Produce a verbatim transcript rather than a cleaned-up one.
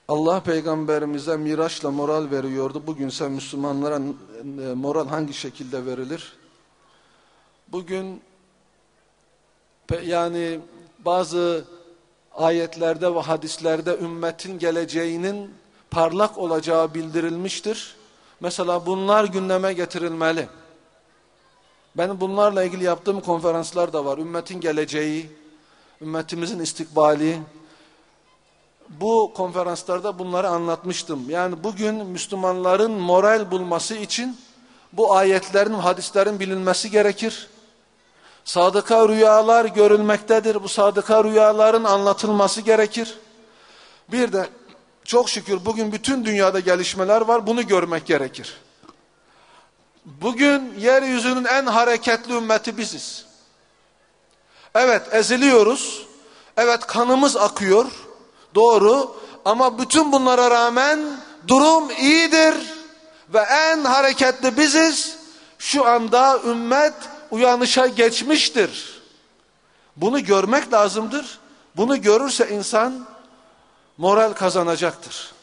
Allah peygamberimize Miraç'la moral veriyordu. Bugünse Müslümanlara moral hangi şekilde verilir? Bugün yani bazı ayetlerde ve hadislerde ümmetin geleceğinin parlak olacağı bildirilmiştir. Mesela bunlar gündeme getirilmeli. Benim bunlarla ilgili yaptığım konferanslar da var. Ümmetin geleceği, ümmetimizin istikbali. Bu konferanslarda bunları anlatmıştım. Yani bugün Müslümanların moral bulması için bu ayetlerin, hadislerin bilinmesi gerekir. Sadıka rüyalar görülmektedir. Bu sadıka rüyaların anlatılması gerekir. Bir de çok şükür bugün bütün dünyada gelişmeler var. Bunu görmek gerekir. Bugün yeryüzünün en hareketli ümmeti biziz. Evet, eziliyoruz. Evet, kanımız akıyor. Doğru. Ama bütün bunlara rağmen durum iyidir. Ve en hareketli biziz. Şu anda ümmet uyanışa geçmiştir. Bunu görmek lazımdır. Bunu görürse insan moral kazanacaktır.